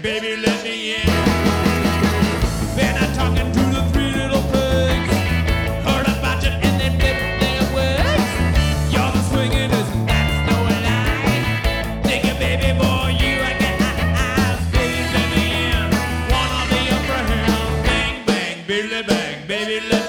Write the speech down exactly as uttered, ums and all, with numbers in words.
baby, let me in. Been a talking to the three little pigs, heard about you and they flipped their wigs. You're the swingin'est, that's no lie. Dig it, baby boy, you I get eyes. Baby, let me in. Wanna be your friend. Bang, bang, baby, bang, baby, let